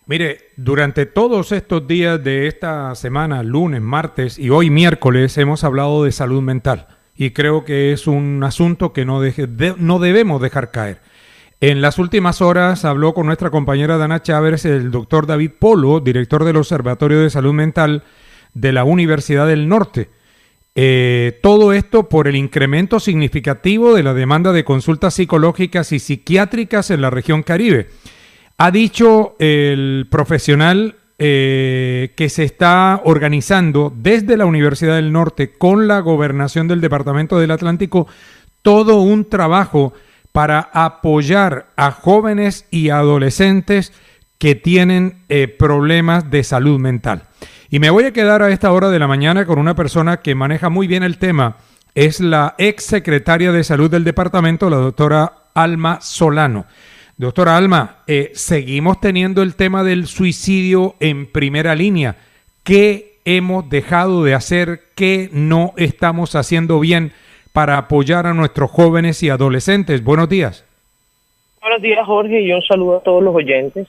Mire, durante todos estos días de esta semana, lunes, martes y hoy miércoles, hemos hablado de salud mental y creo que es un asunto que no debemos dejar caer. En las últimas horas habló con nuestra compañera Dana Chávez el doctor David Polo, director del Observatorio de Salud Mental de la Universidad del Norte. Todo esto por el incremento significativo de la demanda de consultas psicológicas y psiquiátricas en la región Caribe. Ha dicho el profesional que se está organizando desde la Universidad del Norte con la gobernación del Departamento del Atlántico todo un trabajo para apoyar a jóvenes y adolescentes que tienen problemas de salud mental. Y me voy a quedar a esta hora de la mañana con una persona que maneja muy bien el tema. Es la ex secretaria de Salud del departamento, la doctora Alma Solano. Doctora Alma, seguimos teniendo el tema del suicidio en primera línea. ¿Qué hemos dejado de hacer? ¿Qué no estamos haciendo bien para apoyar a nuestros jóvenes y adolescentes? Buenos días. Buenos días, Jorge, y un saludo a todos los oyentes.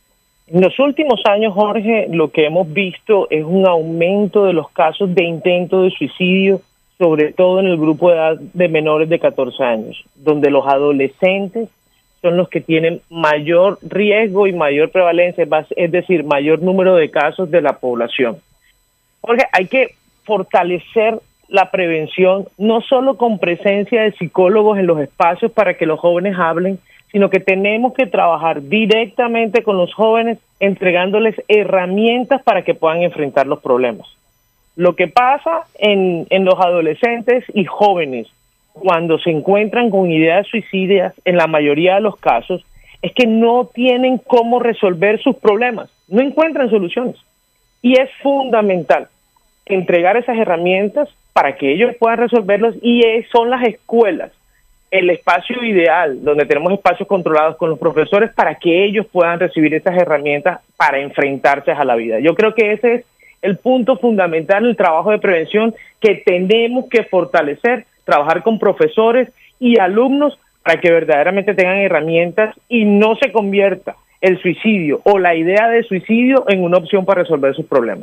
En los últimos años, Jorge, lo que hemos visto es un aumento de los casos de intento de suicidio, sobre todo en el grupo de edad de menores de 14 años, donde los adolescentes son los que tienen mayor riesgo y mayor prevalencia, es decir, mayor número de casos de la población. Jorge, hay que fortalecer la prevención, no solo con presencia de psicólogos en los espacios para que los jóvenes hablen, sino que tenemos que trabajar directamente con los jóvenes, entregándoles herramientas para que puedan enfrentar los problemas. Lo que pasa en los adolescentes y jóvenes cuando se encuentran con ideas suicidas, en la mayoría de los casos, es que no tienen cómo resolver sus problemas, no encuentran soluciones. Y es fundamental entregar esas herramientas para que ellos puedan resolverlos, y son las escuelas el espacio ideal, donde tenemos espacios controlados con los profesores para que ellos puedan recibir esas herramientas para enfrentarse a la vida. Yo creo que ese es el punto fundamental en el trabajo de prevención que tenemos que fortalecer, trabajar con profesores y alumnos para que verdaderamente tengan herramientas y no se convierta el suicidio o la idea de suicidio en una opción para resolver sus problemas.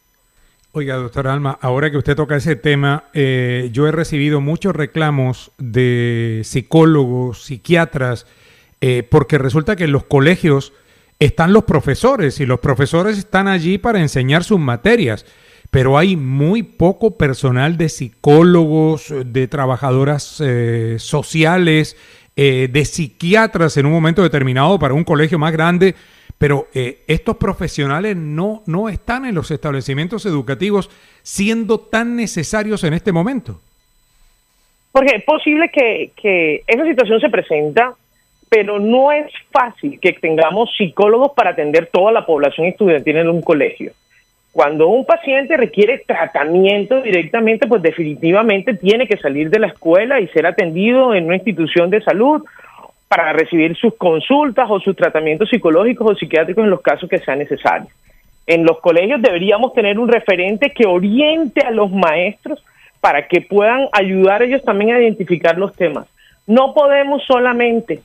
Oiga, doctora Alma, ahora que usted toca ese tema, yo he recibido muchos reclamos de psicólogos, psiquiatras, porque resulta que en los colegios están los profesores y los profesores están allí para enseñar sus materias, pero hay muy poco personal de psicólogos, de trabajadoras sociales, de psiquiatras en un momento determinado para un colegio más grande. Pero estos profesionales no están en los establecimientos educativos siendo tan necesarios en este momento. Porque es posible que esa situación se presenta, pero no es fácil que tengamos psicólogos para atender toda la población estudiantil en un colegio. Cuando un paciente requiere tratamiento directamente, pues definitivamente tiene que salir de la escuela y ser atendido en una institución de salud para recibir sus consultas o sus tratamientos psicológicos o psiquiátricos en los casos que sean necesarios. En los colegios deberíamos tener un referente que oriente a los maestros para que puedan ayudar ellos también a identificar los temas. No podemos solamente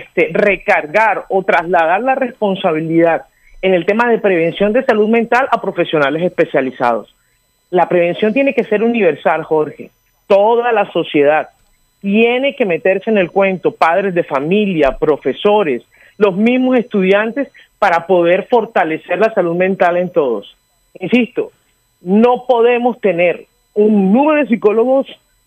recargar o trasladar la responsabilidad en el tema de prevención de salud mental a profesionales especializados. La prevención tiene que ser universal, Jorge. Toda la sociedad tiene que meterse en el cuento, padres de familia, profesores, los mismos estudiantes, para poder fortalecer la salud mental en todos. Insisto, no podemos tener un número de psicólogos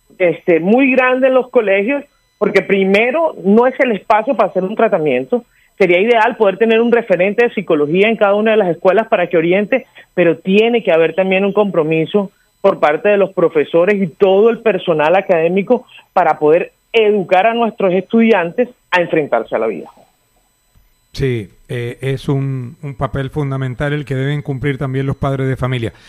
muy grande en los colegios, porque primero no es el espacio para hacer un tratamiento. Sería ideal poder tener un referente de psicología en cada una de las escuelas para que oriente, pero tiene que haber también un compromiso por parte de los profesores y todo el personal académico para poder educar a nuestros estudiantes a enfrentarse a la vida. Sí, es un papel fundamental el que deben cumplir también los padres de familia.